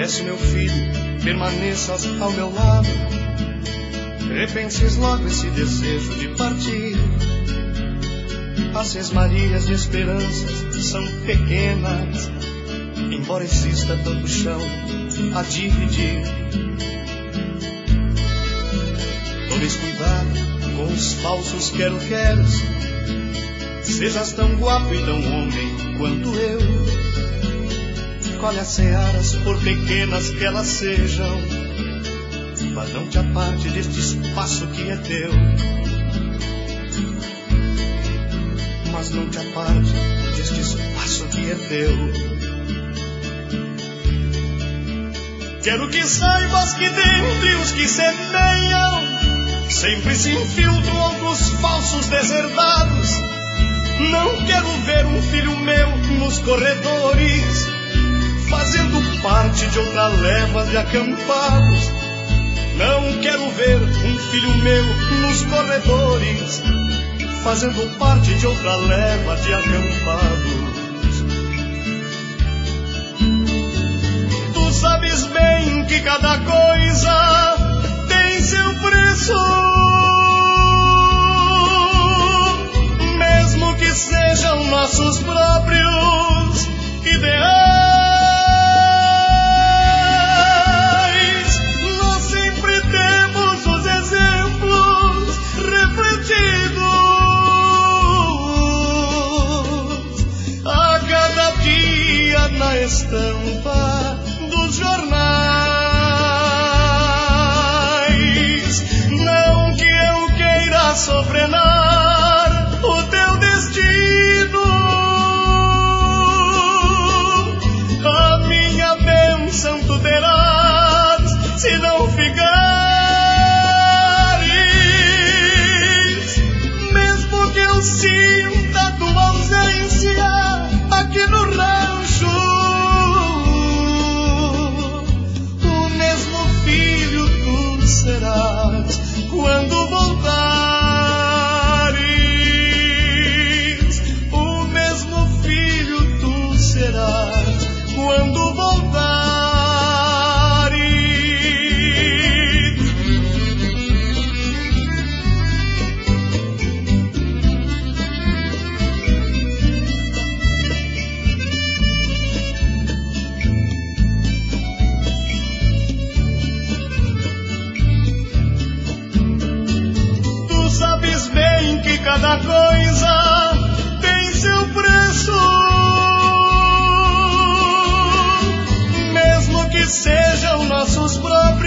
Peço, meu filho, permaneças ao meu lado, repenses logo esse desejo de partir. As sesmarias de esperanças são pequenas, embora exista tanto chão a dividir. Tomes cuidado com os falsos quero-queros, sejas tão guapo e tão homem quanto eu. Colhe as searas, por pequenas que elas sejam, mas não te aparte deste espaço que é teu. Mas não te aparte deste espaço que é teu. Quero que saibas que dentre os que semeiam sempre se infiltram outros falsos deserdados. Não quero ver um filho meu nos corredores fazendo parte de outra leva de acampados. Não quero ver um filho meu nos corredores fazendo parte de outra leva de acampados. Tu sabes bem que cada coisa tem seu preço, mesmo que sejam nossos próprios ideais. Nós sempre temos os exemplos refletidos a cada dia na estampa dos jornais. Não que eu queira sofrenar o teu destino, a minha bênção tu terás se não ficares, mesmo que eu sinta tua ausência aqui no rancho. O mesmo filho tu serás quando voltares. O mesmo filho tu serás quando voltares. Tu sabes bem que cada coisa tem seu preço, mesmo que sejam nossos próprios